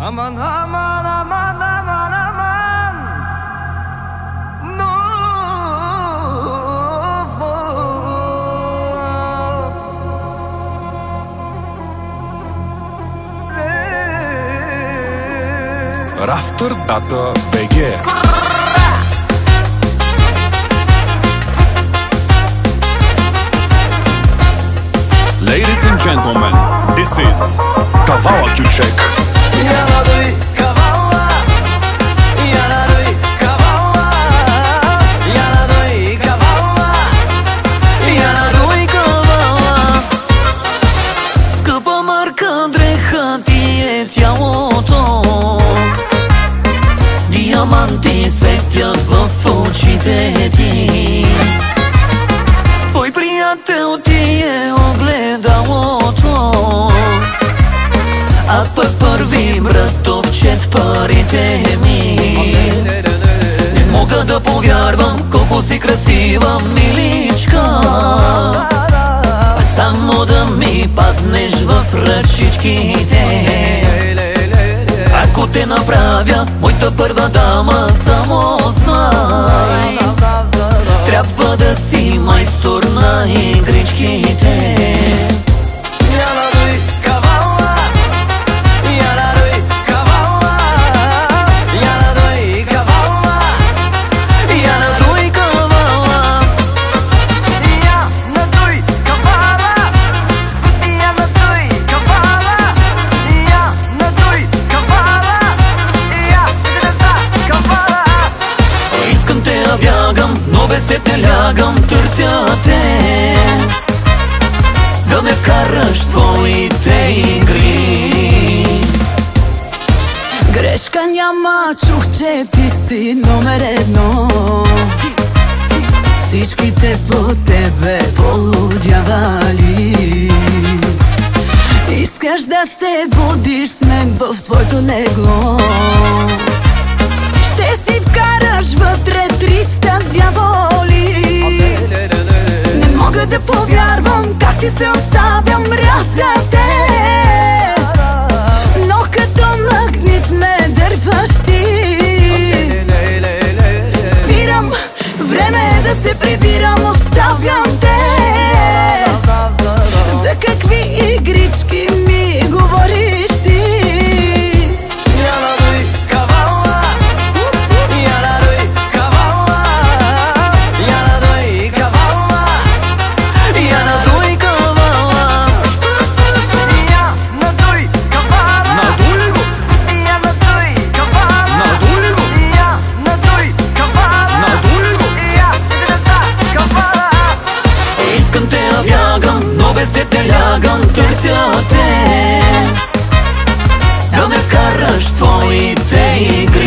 Aman aman aman aman aman. No. Rafter Data BG. Ladies and gentlemen, this is Kavala Küçük. Yanaduj kavala, yanaduj kavala, yanaduj kavala, yanaduj kavala. Скъпа марка дреха ти е тялото, диаманти светят в очите ти. Твой приятел ти е огледалото, а пък първи братовчет парите ми. Не мога да повярвам колко си красива, миличка, само да ми паднеш в ръчичките. Ако те направя моята първа дама, само знай, трябва да си майстор на игричките. Бягам, но без теб не лягам, търся те, да ме вкараш в твоите игри. Грешка няма, чух, че ти си номер едно. Всичките по тебе полудявали. Искаш да се будиш с мен в твоето легло. Ще си вкараш вътре 300 дяволи. Не мога да повярвам как ти се оставям, мразя те, но като магнит ме дърпаш ти. Спирам, време е да се прибирам, оставям те. За какви игрички ми говориш ти? Искам те, а бягам, но без теб не лягам, търся те, да ме вкараш в твоите игри.